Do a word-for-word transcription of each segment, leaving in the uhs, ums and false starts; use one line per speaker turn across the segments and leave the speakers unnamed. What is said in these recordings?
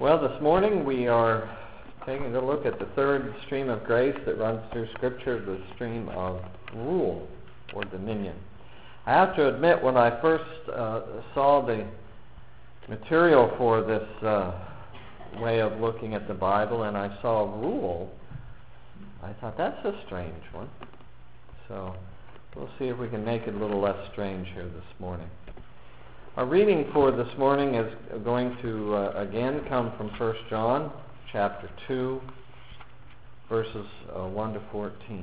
Well, this morning we are taking a look at the third stream of grace that runs through Scripture, the stream of rule or dominion. I have to admit, when I first uh, saw the material for this uh, way of looking at the Bible and I saw rule, I thought, that's a strange one. So we'll see if we can make it a little less strange here this morning. Our reading for this morning is going to uh, again come from First John chapter two, verses uh, one to fourteen.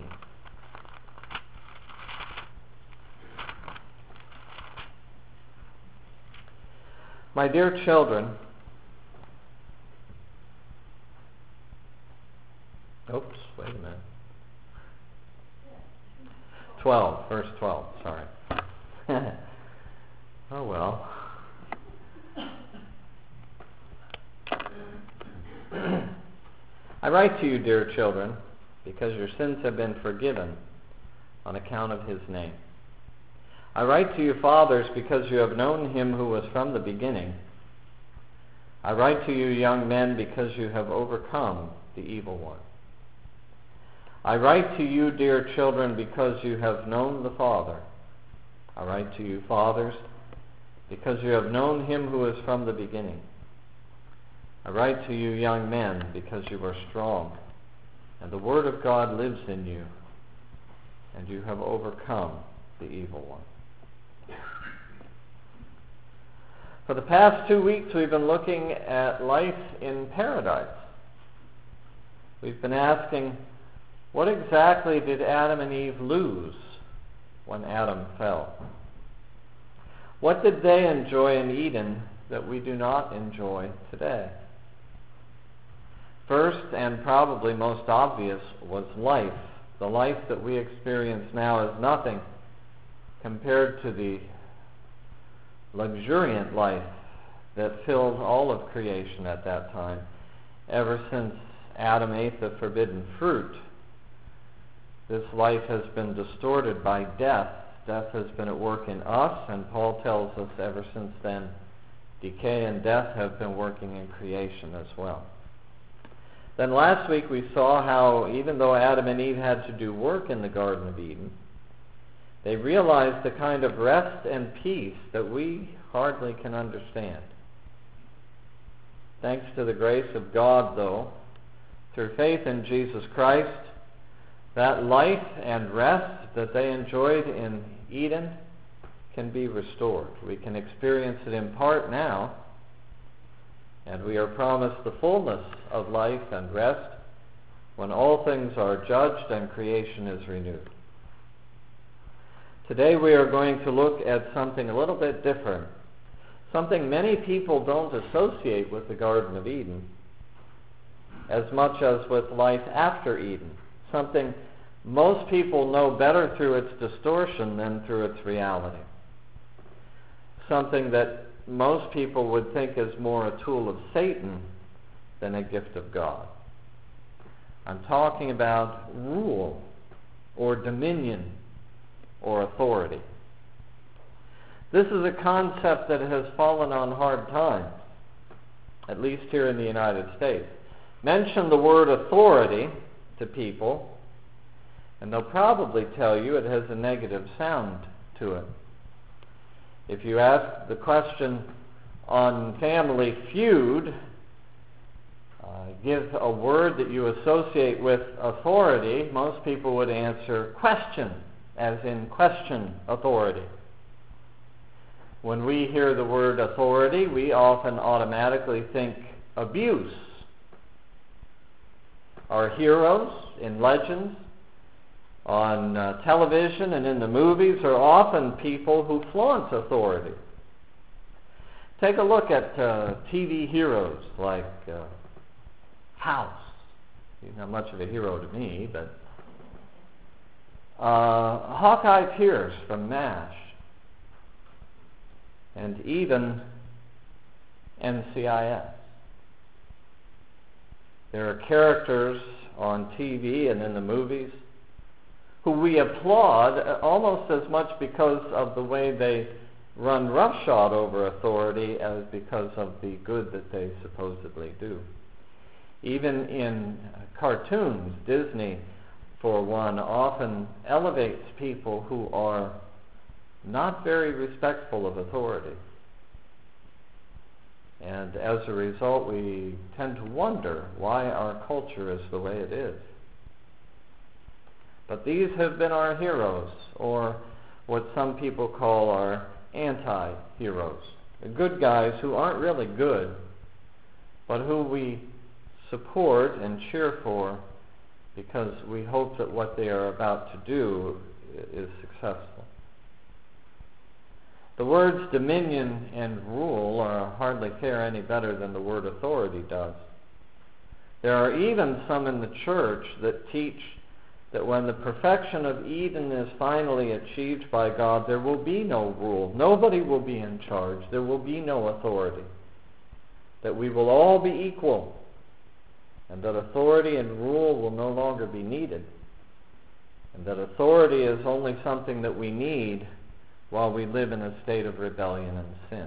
My dear children, oops, wait a minute. twelve, verse twelve, sorry. Oh well. I write to you, dear children, because your sins have been forgiven on account of his name. I write to you, fathers, because you have known him who was from the beginning. I write to you, young men, because you have overcome the evil one. I write to you, dear children, because you have known the Father. I write to you, fathers, because you have known him who is from the beginning. I write to you, young men, because you are strong, and the word of God lives in you, and you have overcome the evil one. For the past two weeks, we've been looking at life in paradise. We've been asking, what exactly did Adam and Eve lose when Adam fell? What did they enjoy in Eden that we do not enjoy today? First, and probably most obvious, was life. The life that we experience now is nothing compared to the luxuriant life that filled all of creation at that time, ever since Adam ate the forbidden fruit. This life has been distorted by death. Death has been at work in us, and Paul tells us ever since then, decay and death have been working in creation as well. Then last week we saw how even though Adam and Eve had to do work in the Garden of Eden, they realized the kind of rest and peace that we hardly can understand. Thanks to the grace of God, though, through faith in Jesus Christ, that life and rest that they enjoyed in Eden can be restored. We can experience it in part now, and we are promised the fullness of life and rest when all things are judged and creation is renewed. Today we are going to look at something a little bit different, something many people don't associate with the Garden of Eden as much as with life after Eden, something most people know better through its distortion than through its reality, something that most people would think is more a tool of Satan than a gift of God. I'm talking about rule or dominion or authority. This is a concept that has fallen on hard times, at least here in the United States. Mention the word authority to people, and they'll probably tell you it has a negative sound to it. If you ask the question on Family Feud, uh, give a word that you associate with authority, most people would answer question, as in question authority. When we hear the word authority, we often automatically think abuse. Our heroes in legends, on uh, television and in the movies, are often people who flaunt authority. Take a look at uh, T V heroes like uh, House. He's not much of a hero to me, but uh, Hawkeye Pierce from MASH, and even N C I S. There are characters on T V and in the movies who we applaud almost as much because of the way they run roughshod over authority as because of the good that they supposedly do. Even in cartoons, Disney, for one, often elevates people who are not very respectful of authority. And as a result, we tend to wonder why our culture is the way it is. But these have been our heroes, or what some people call our anti-heroes. The good guys who aren't really good, but who we support and cheer for because we hope that what they are about to do is successful. The words dominion and rule are hardly fare any better than the word authority does. There are even some in the church that teach that when the perfection of Eden is finally achieved by God, there will be no rule. Nobody will be in charge. There will be no authority. That we will all be equal, and that authority and rule will no longer be needed, and that authority is only something that we need while we live in a state of rebellion and sin.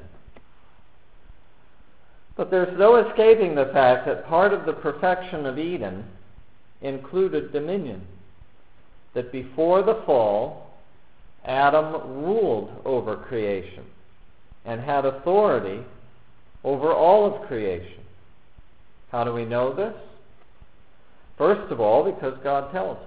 But there's no escaping the fact that part of the perfection of Eden included dominion. That before the fall, Adam ruled over creation and had authority over all of creation. How do we know this? First of all, because God tells us.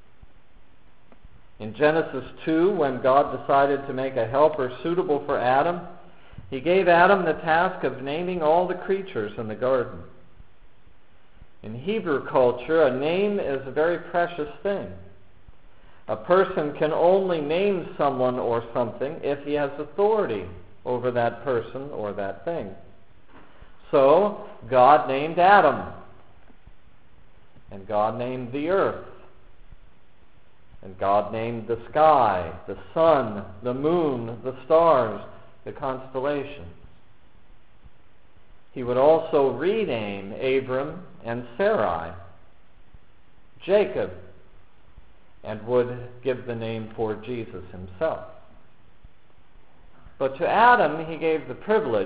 In Genesis two, when God decided to make a helper suitable for Adam, he gave Adam the task of naming all the creatures in the garden. In Hebrew culture, a name is a very precious thing. A person can only name someone or something if he has authority over that person or that thing. So, God named Adam, and God named the earth, and God named the sky, the sun, the moon, the stars, the constellations. He would also rename Abram and Sarai, Jacob, and would give the name for Jesus himself. But to Adam he gave the privilege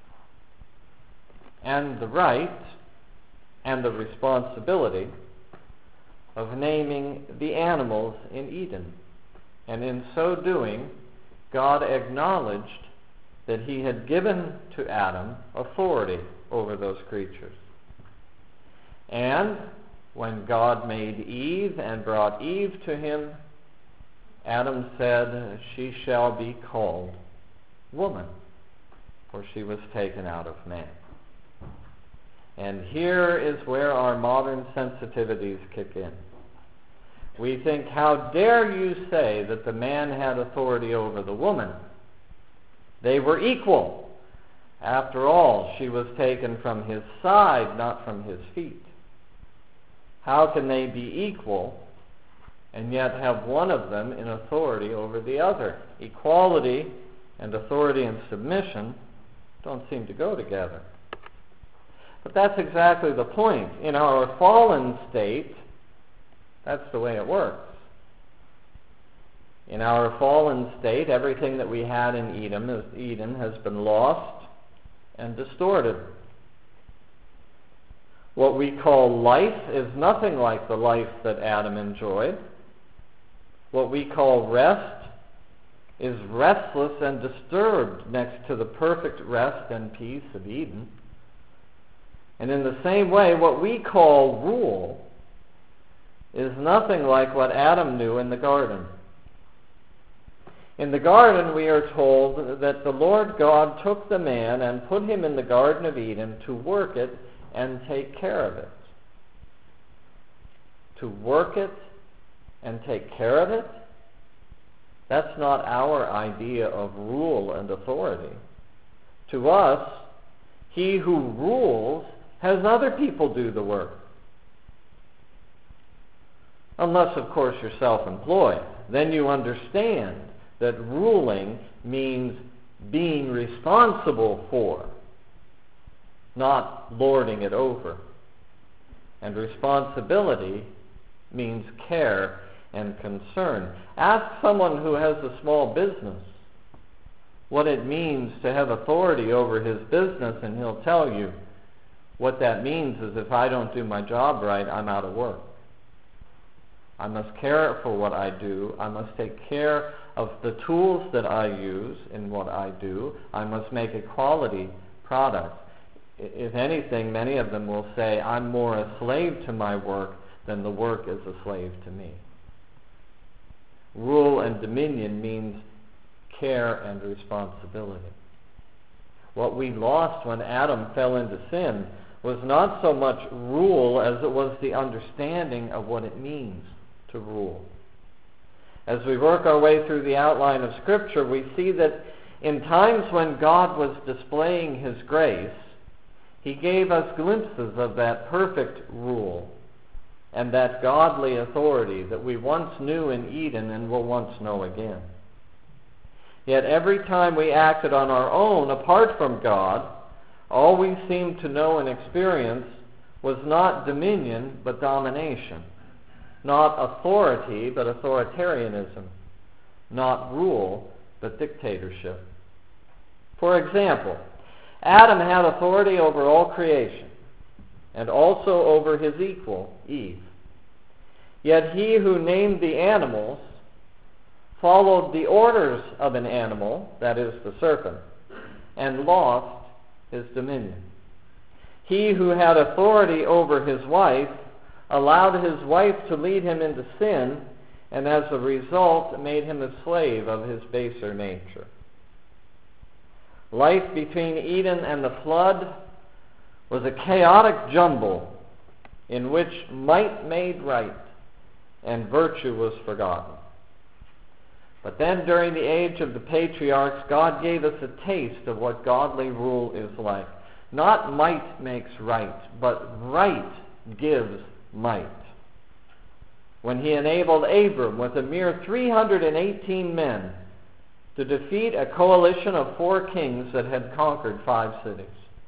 and the right and the responsibility of naming the animals in Eden. And in so doing, God acknowledged that he had given to Adam authority over those creatures. And when God made Eve and brought Eve to him, Adam said, "She shall be called woman, for she was taken out of man." And here is where our modern sensitivities kick in. We think, how dare you say that the man had authority over the woman? They were equal. After all, she was taken from his side, not from his feet. How can they be equal and yet have one of them in authority over the other? Equality and authority and submission don't seem to go together. But that's exactly the point. In our fallen state, that's the way it works. In our fallen state, everything that we had in Eden, Eden has been lost and distorted. What we call life is nothing like the life that Adam enjoyed. What we call rest is restless and disturbed next to the perfect rest and peace of Eden. And in the same way, what we call rule is nothing like what Adam knew in the garden. In the garden, we are told that the Lord God took the man and put him in the Garden of Eden to work it and take care of it. To work it and take care of it? That's not our idea of rule and authority. To us, he who rules has other people do the work. Unless, of course, you're self-employed. Then you understand that ruling means being responsible for, not lording it over. And responsibility means care and concern. Ask someone who has a small business what it means to have authority over his business, and he'll tell you what that means is if I don't do my job right, I'm out of work. I must care for what I do. I must take care of the tools that I use in what I do. I must make a quality product. If anything, many of them will say, I'm more a slave to my work than the work is a slave to me. Rule and dominion means care and responsibility. What we lost when Adam fell into sin was not so much rule as it was the understanding of what it means to rule. As we work our way through the outline of Scripture, we see that in times when God was displaying his grace, he gave us glimpses of that perfect rule and that godly authority that we once knew in Eden and will once know again. Yet every time we acted on our own, apart from God, all we seemed to know and experience was not dominion, but domination. Not authority, but authoritarianism. Not rule, but dictatorship. For example, Adam had authority over all creation, and also over his equal, Eve. Yet he who named the animals followed the orders of an animal, that is the serpent, and lost his dominion. He who had authority over his wife allowed his wife to lead him into sin, and as a result made him a slave of his baser nature. Life between Eden and the flood was a chaotic jumble in which might made right and virtue was forgotten. But then during the age of the patriarchs, God gave us a taste of what godly rule is like. Not might makes right, but right gives might. When he enabled Abram with a mere three hundred eighteen men to defeat a coalition of four kings that had conquered five cities.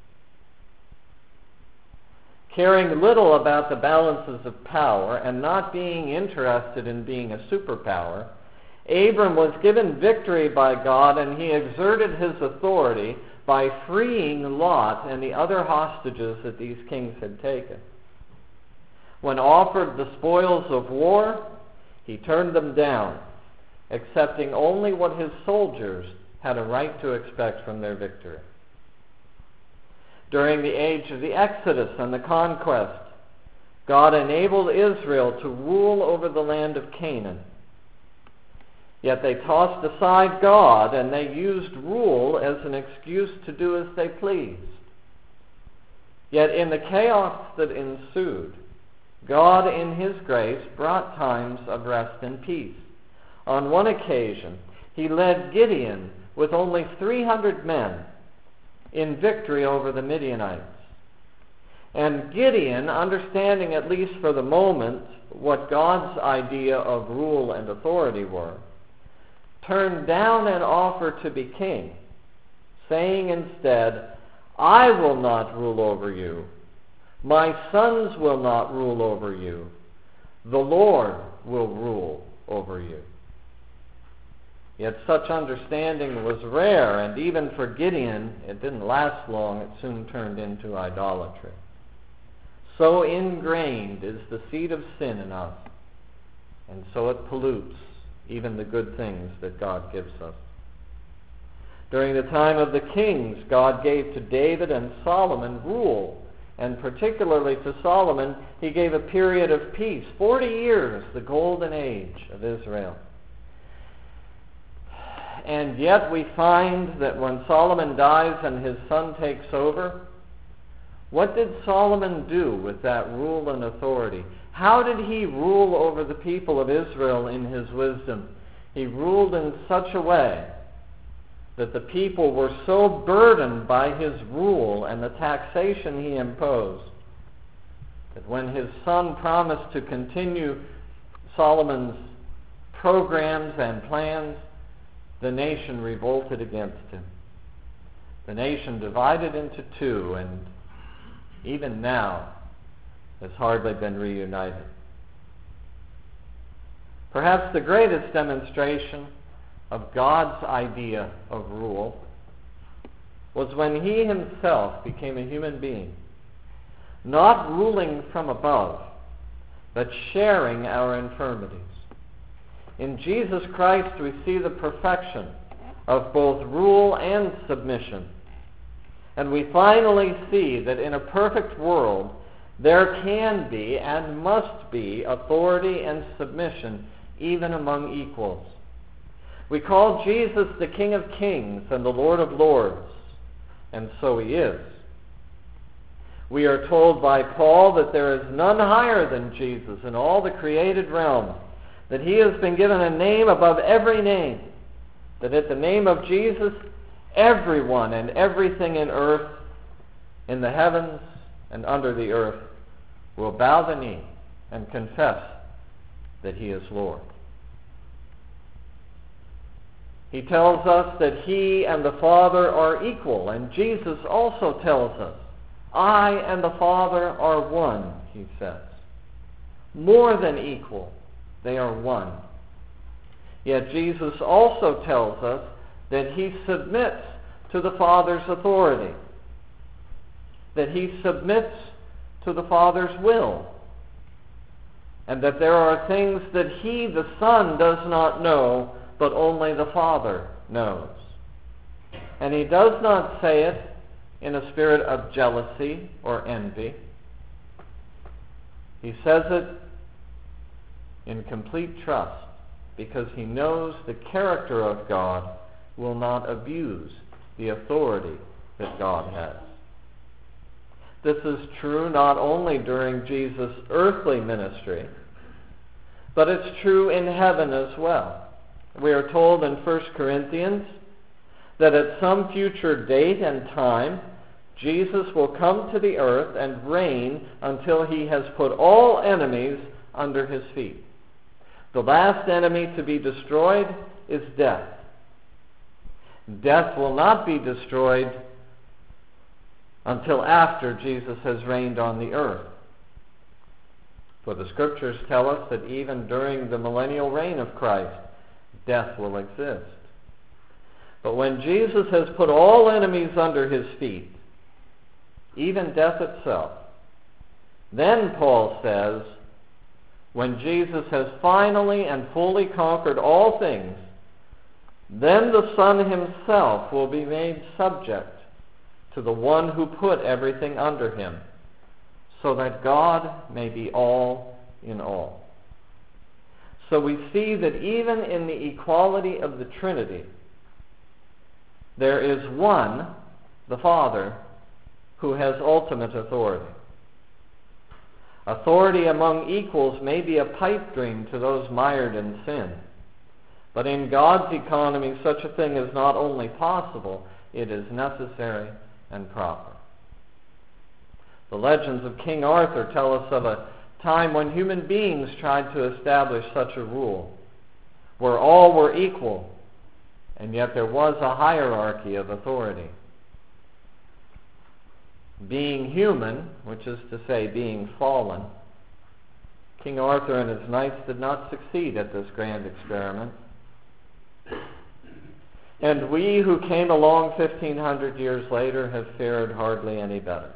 Caring little about the balances of power and not being interested in being a superpower, Abram was given victory by God, and he exerted his authority by freeing Lot and the other hostages that these kings had taken. When offered the spoils of war, he turned them down, accepting only what his soldiers had a right to expect from their victory. During the age of the Exodus and the conquest, God enabled Israel to rule over the land of Canaan. Yet they tossed aside God, and they used rule as an excuse to do as they pleased. Yet in the chaos that ensued, God in his grace brought times of rest and peace. On one occasion, he led Gideon with only three hundred men in victory over the Midianites. And Gideon, understanding at least for the moment what God's idea of rule and authority were, turned down an offer to be king, saying instead, I will not rule over you. My sons will not rule over you. The Lord will rule over you. Yet such understanding was rare, and even for Gideon, it didn't last long. It soon turned into idolatry. So ingrained is the seed of sin in us, and so it pollutes even the good things that God gives us. During the time of the kings, God gave to David and Solomon rule, and particularly to Solomon, he gave a period of peace, forty years, the golden age of Israel. And yet we find that when Solomon dies and his son takes over, what did Solomon do with that rule and authority? How did he rule over the people of Israel in his wisdom? He ruled in such a way that the people were so burdened by his rule and the taxation he imposed that when his son promised to continue Solomon's programs and plans, the nation revolted against him. The nation divided into two, and even now has hardly been reunited. Perhaps the greatest demonstration of God's idea of rule was when he himself became a human being, not ruling from above, but sharing our infirmities. In Jesus Christ we see the perfection of both rule and submission. And we finally see that in a perfect world there can be and must be authority and submission even among equals. We call Jesus the King of Kings and the Lord of Lords, and so he is. We are told by Paul that there is none higher than Jesus in all the created realm, that he has been given a name above every name, that at the name of Jesus everyone and everything in earth, in the heavens and under the earth, will bow the knee and confess that he is Lord. He tells us that he and the Father are equal, and Jesus also tells us, I and the Father are one, he says. More than equal, they are one. Yet Jesus also tells us that he submits to the Father's authority, that he submits to the Father's will, and that there are things that he, the Son, does not know, but only the Father knows. And he does not say it in a spirit of jealousy or envy. He says it in complete trust, because he knows the character of God will not abuse the authority that God has. This is true not only during Jesus' earthly ministry, but it's true in heaven as well. We are told in First Corinthians that at some future date and time, Jesus will come to the earth and reign until he has put all enemies under his feet. The last enemy to be destroyed is death. Death will not be destroyed until after Jesus has reigned on the earth. For the Scriptures tell us that even during the millennial reign of Christ, death will exist. But when Jesus has put all enemies under his feet, even death itself, then Paul says, when Jesus has finally and fully conquered all things, then the Son himself will be made subject to the one who put everything under him, so that God may be all in all. So we see that even in the equality of the Trinity, there is one, the Father, who has ultimate authority. Authority among equals may be a pipe dream to those mired in sin. But in God's economy, such a thing is not only possible, it is necessary and proper. The legends of King Arthur tell us of a time when human beings tried to establish such a rule, where all were equal, and yet there was a hierarchy of authority. Being human, which is to say being fallen, King Arthur and his knights did not succeed at this grand experiment. And we who came along fifteen hundred years later have fared hardly any better.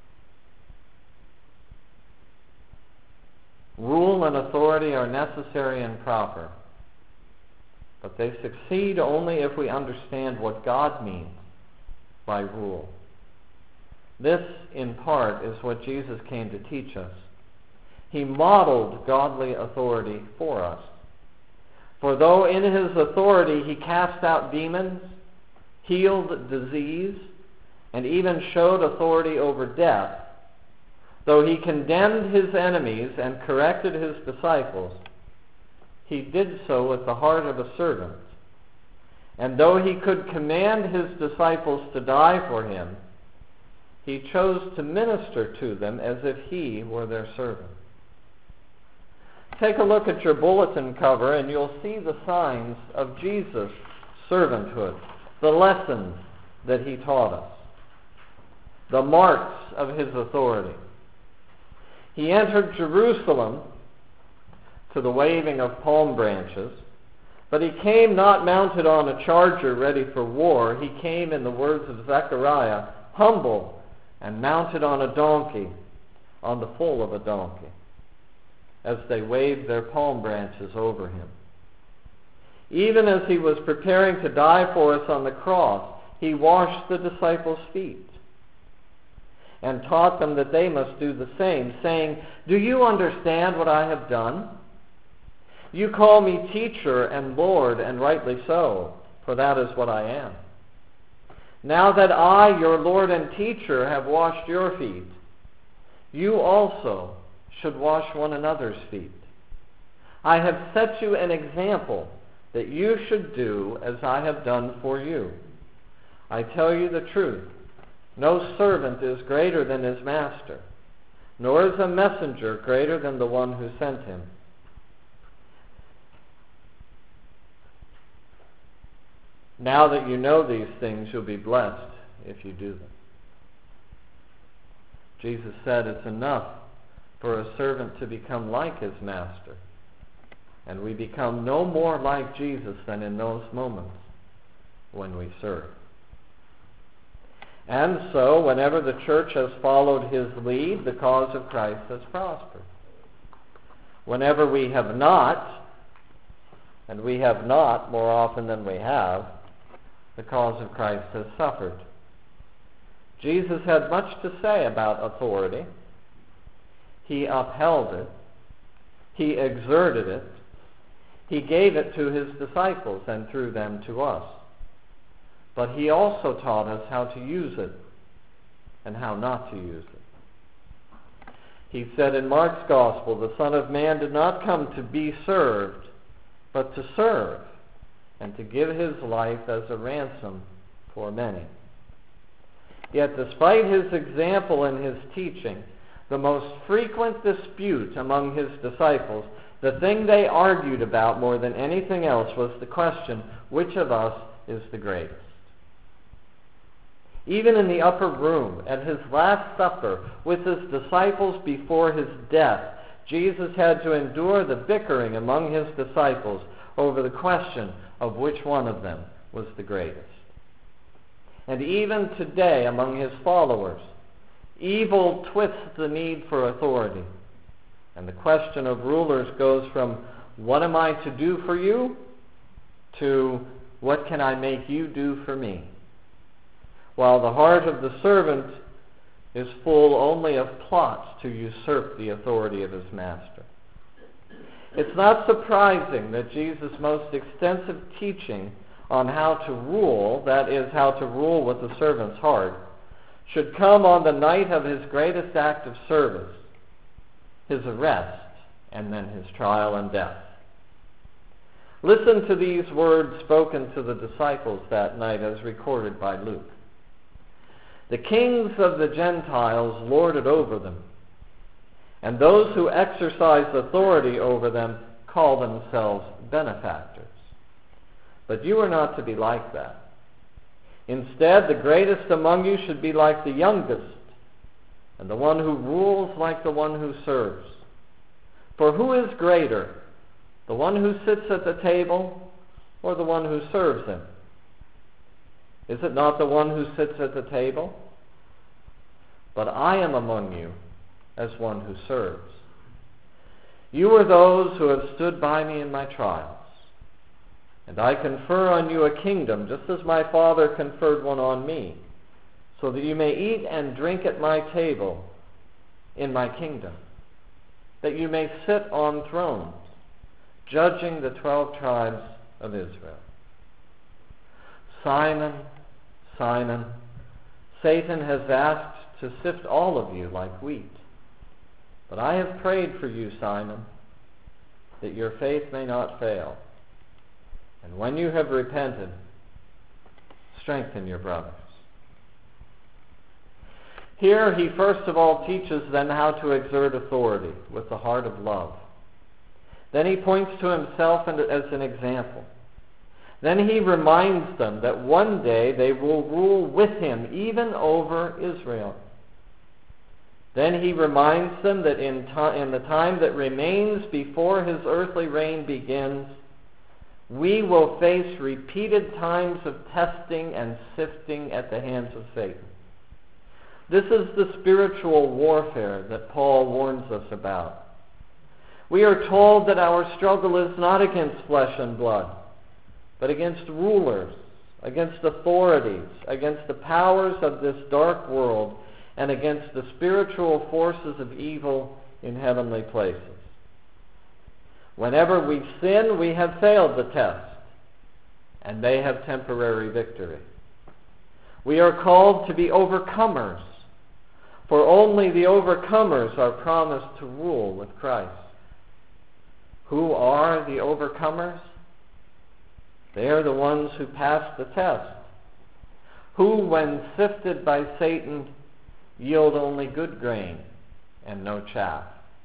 Rule and authority are necessary and proper, but they succeed only if we understand what God means by rule. This, in part, is what Jesus came to teach us. He modeled godly authority for us. For though in his authority he cast out demons, healed disease, and even showed authority over death, though he condemned his enemies and corrected his disciples, he did so with the heart of a servant. And though he could command his disciples to die for him, he chose to minister to them as if he were their servant. Take a look at your bulletin cover and you'll see the signs of Jesus' servanthood, the lessons that he taught us, the marks of his authority. He entered Jerusalem to the waving of palm branches, But he came not mounted on a charger ready for war. He came, in the words of Zechariah, humble and mounted on a donkey, on the foal of a donkey, as they waved their palm branches over him. Even as he was preparing to die for us on the cross, he washed the disciples' feet and taught them that they must do the same, saying, "Do you understand what I have done? You call me teacher and Lord, and rightly so, for that is what I am. Now that I, your Lord and teacher, have washed your feet, you also should wash one another's feet. I have set you an example that you should do as I have done for you. I tell you the truth, no servant is greater than his master, nor is a messenger greater than the one who sent him. Now that you know these things, you'll be blessed if you do them." Jesus said it's enough for a servant to become like his master. And we become no more like Jesus than in those moments when we serve. And so, whenever the church has followed his lead, the cause of Christ has prospered. Whenever we have not, and we have not more often than we have, the cause of Christ has suffered. Jesus had much to say about authority. He upheld it. He exerted it. He gave it to his disciples and through them to us. But he also taught us how to use it and how not to use it. He said in Mark's Gospel, "The Son of Man did not come to be served, but to serve, and to give his life as a ransom for many." Yet despite his example and his teaching, the most frequent dispute among his disciples, the thing they argued about more than anything else, was the question, which of us is the greatest? Even in the upper room, at his Last Supper, with his disciples before his death, Jesus had to endure the bickering among his disciples over the question of which one of them was the greatest. And even today, among his followers, evil twists the need for authority. And the question of rulers goes from, "What am I to do for you?" to, "What can I make you do for me?" While the heart of the servant is full only of plots to usurp the authority of his master. It's not surprising that Jesus' most extensive teaching on how to rule, that is, how to rule with the servant's heart, should come on the night of his greatest act of service, his arrest, and then his trial and death. Listen to these words spoken to the disciples that night as recorded by Luke. "The kings of the Gentiles lord it over them, and those who exercise authority over them call themselves benefactors. But you are not to be like that. Instead, the greatest among you should be like the youngest, and the one who rules like the one who serves. For who is greater, the one who sits at the table or the one who serves him? Is it not the one who sits at the table? But I am among you as one who serves. You are those who have stood by me in my trials. And I confer on you a kingdom, just as my Father conferred one on me, so that you may eat and drink at my table in my kingdom, that you may sit on thrones, judging the twelve tribes of Israel. Simon, Simon, Satan has asked to sift all of you like wheat. But I have prayed for you, Simon, that your faith may not fail. And when you have repented, strengthen your brothers." Here he first of all teaches them how to exert authority with the heart of love. Then he points to himself as an example. Then he reminds them that one day they will rule with him, even over Israel. Then he reminds them that in, to- in the time that remains before his earthly reign begins, we will face repeated times of testing and sifting at the hands of Satan. This is the spiritual warfare that Paul warns us about. We are told that our struggle is not against flesh and blood, but against rulers, against authorities, against the powers of this dark world, and against the spiritual forces of evil in heavenly places. Whenever we sin, we have failed the test, and they have temporary victory. We are called to be overcomers, for only the overcomers are promised to rule with Christ. Who are the overcomers? They are the ones who pass the test, who, when sifted by Satan, yield only good grain and no chaff.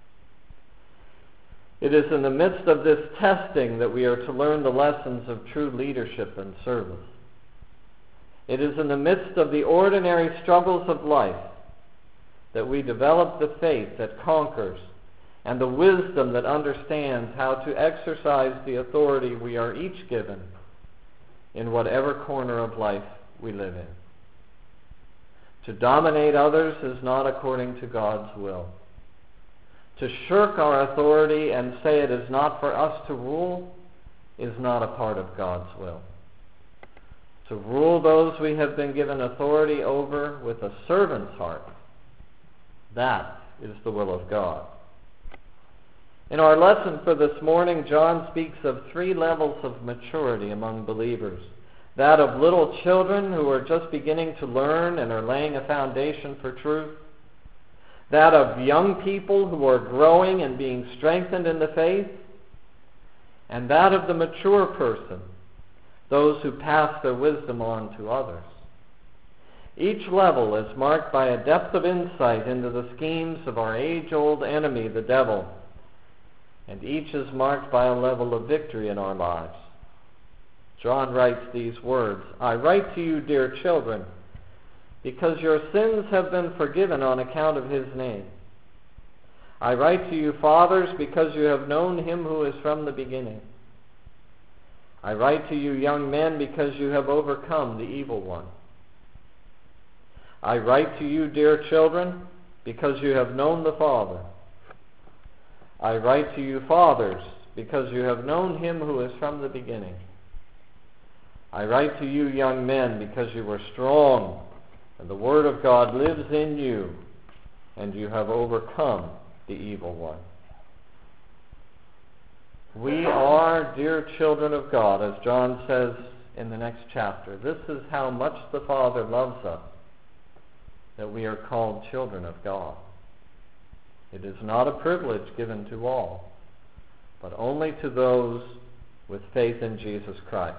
It is in the midst of this testing that we are to learn the lessons of true leadership and service. It is in the midst of the ordinary struggles of life that we develop the faith that conquers and the wisdom that understands how to exercise the authority we are each given in whatever corner of life we live in. To dominate others is not according to God's will. To shirk our authority and say it is not for us to rule is not a part of God's will. To rule those we have been given authority over with a servant's heart, that is the will of God. In our lesson for this morning, John speaks of three levels of maturity among believers. That of little children who are just beginning to learn and are laying a foundation for truth. That of young people who are growing and being strengthened in the faith. And that of the mature person, those who pass their wisdom on to others. Each level is marked by a depth of insight into the schemes of our age-old enemy, the devil. And each is marked by a level of victory in our lives. John writes these words, "I write to you, dear children, because your sins have been forgiven on account of his name. I write to you, fathers, because you have known him who is from the beginning. I write to you, young men, because you have overcome the evil one. I write to you, dear children, because you have known the Father. I write to you, fathers, because you have known him who is from the beginning. I write to you, young men, because you are strong, and the word of God lives in you, and you have overcome the evil one." We are dear children of God, as John says in the next chapter. This is how much the Father loves us, that we are called children of God. It is not a privilege given to all, but only to those with faith in Jesus Christ.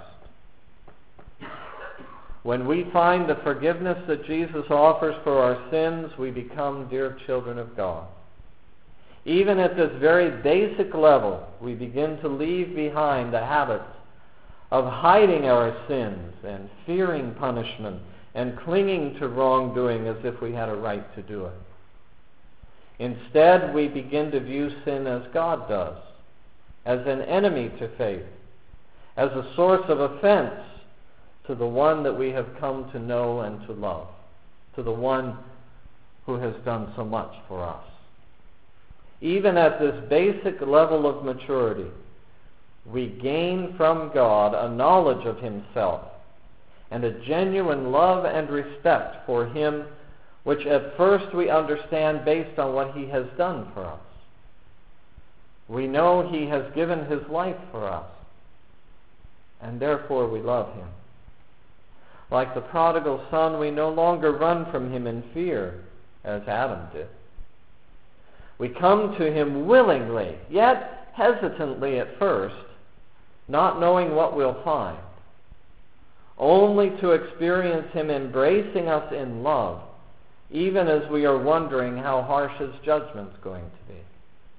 When we find the forgiveness that Jesus offers for our sins, we become dear children of God. Even at this very basic level, we begin to leave behind the habits of hiding our sins and fearing punishment and clinging to wrongdoing as if we had a right to do it. Instead, we begin to view sin as God does, as an enemy to faith, as a source of offense to the one that we have come to know and to love, to the one who has done so much for us. Even at this basic level of maturity, we gain from God a knowledge of himself and a genuine love and respect for him, which at first we understand based on what he has done for us. We know he has given his life for us, and therefore we love him. Like the prodigal son, we no longer run from him in fear, as Adam did. We come to him willingly, yet hesitantly at first, not knowing what we'll find, only to experience him embracing us in love, even as we are wondering how harsh his judgment's going to be.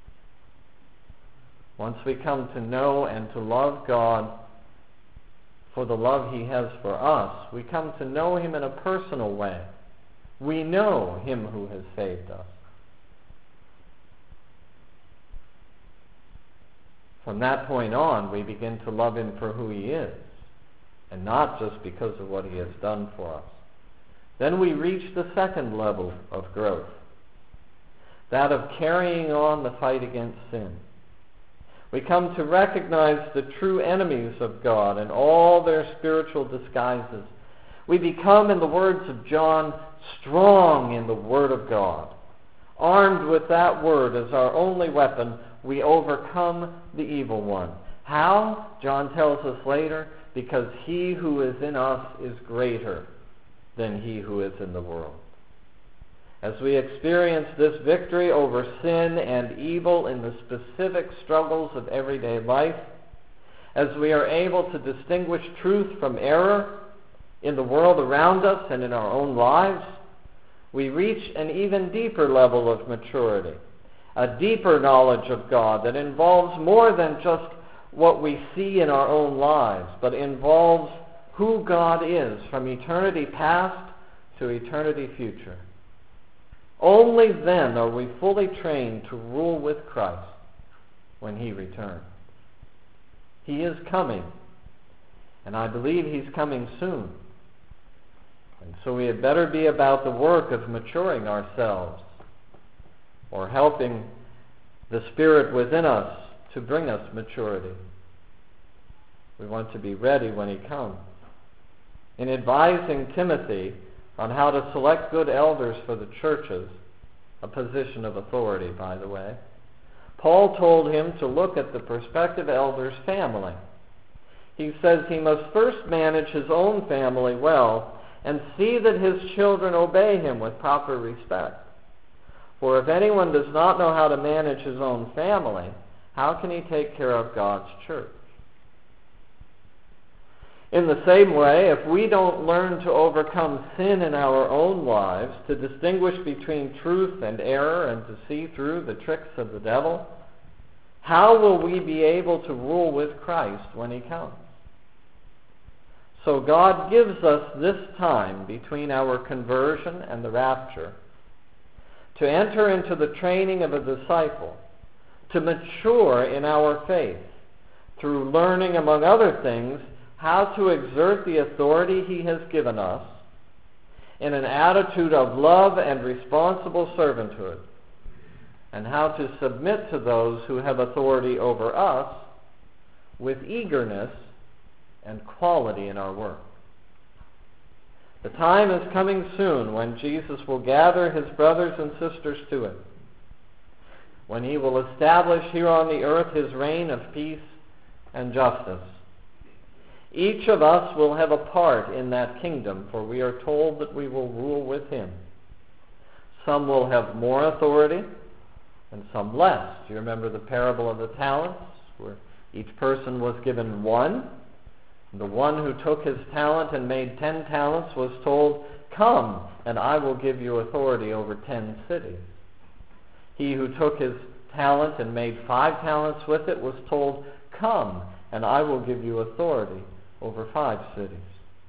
Once we come to know and to love God for the love he has for us, we come to know him in a personal way. We know him who has saved us. From that point on, we begin to love him for who he is, and not just because of what he has done for us. Then we reach the second level of growth, that of carrying on the fight against sin. We come to recognize the true enemies of God and all their spiritual disguises. We become, in the words of John, strong in the Word of God. Armed with that Word as our only weapon, we overcome the evil one. How? John tells us later, because he who is in us is greater than he who is in the world. As we experience this victory over sin and evil in the specific struggles of everyday life, as we are able to distinguish truth from error in the world around us and in our own lives, we reach an even deeper level of maturity, a deeper knowledge of God that involves more than just what we see in our own lives, but involves who God is from eternity past to eternity future. Only then are we fully trained to rule with Christ when he returns. He is coming, and I believe he's coming soon. And so we had better be about the work of maturing ourselves, or helping the Spirit within us to bring us maturity. We want to be ready when he comes. In advising Timothy on how to select good elders for the churches, a position of authority, by the way, Paul told him to look at the prospective elder's family. He says he must first manage his own family well and see that his children obey him with proper respect. For if anyone does not know how to manage his own family, how can he take care of God's church? In the same way, if we don't learn to overcome sin in our own lives, to distinguish between truth and error, and to see through the tricks of the devil, how will we be able to rule with Christ when he comes? So God gives us this time between our conversion and the rapture to enter into the training of a disciple, to mature in our faith through learning, among other things, how to exert the authority he has given us in an attitude of love and responsible servanthood, and how to submit to those who have authority over us with eagerness and quality in our work. The time is coming soon when Jesus will gather his brothers and sisters to him, when he will establish here on the earth his reign of peace and justice. Each of us will have a part in that kingdom, for we are told that we will rule with him. Some will have more authority and some less. Do you remember the parable of the talents, where each person was given one? The one who took his talent and made ten talents was told, "Come, and I will give you authority over ten cities." He who took his talent and made five talents with it was told, "Come, and I will give you authority over five cities."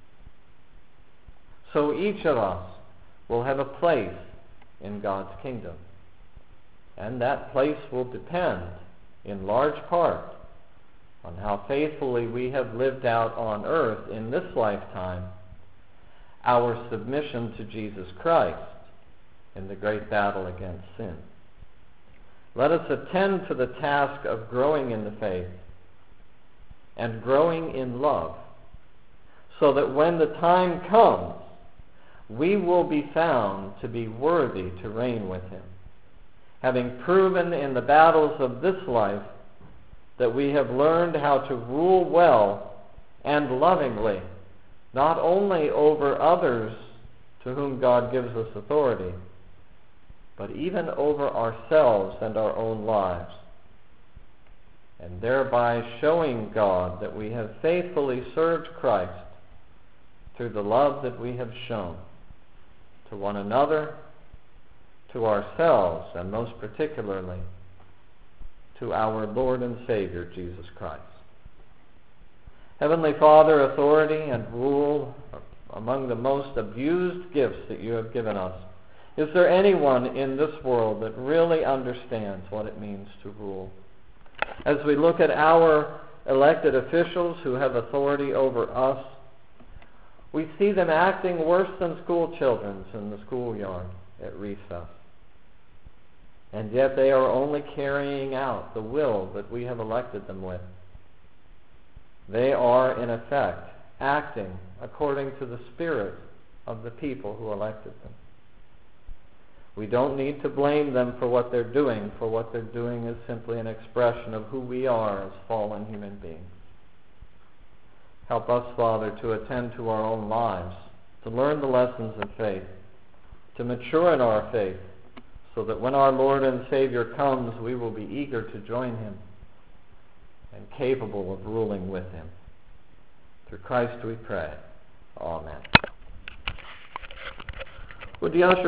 So each of us will have a place in God's kingdom. And that place will depend, in large part, on how faithfully we have lived out on earth in this lifetime our submission to Jesus Christ in the great battle against sin. Let us attend to the task of growing in the faith and growing in love, so that when the time comes, we will be found to be worthy to reign with him, having proven in the battles of this life that we have learned how to rule well and lovingly, not only over others to whom God gives us authority, but even over ourselves and our own lives, and thereby showing God that we have faithfully served Christ through the love that we have shown to one another, to ourselves, and most particularly to our Lord and Savior, Jesus Christ. Heavenly Father, authority and rule are among the most abused gifts that you have given us. Is there anyone in this world that really understands what it means to rule? As we look at our elected officials who have authority over us, we see them acting worse than school children in the schoolyard at recess. And yet they are only carrying out the will that we have elected them with. They are, in effect, acting according to the spirit of the people who elected them. We don't need to blame them for what they're doing, for what they're doing is simply an expression of who we are as fallen human beings. Help us, Father, to attend to our own lives, to learn the lessons of faith, to mature in our faith, so that when our Lord and Savior comes, we will be eager to join him and capable of ruling with him. Through Christ we pray. Amen. Would the usher